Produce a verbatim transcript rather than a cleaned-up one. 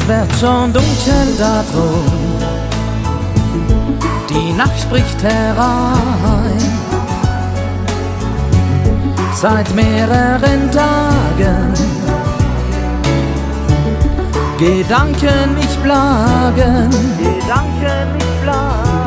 Es wird schon dunkel da drum, die Nacht bricht herein. Seit mehreren Tagen Gedanken mich plagen, Gedanken mich plagen.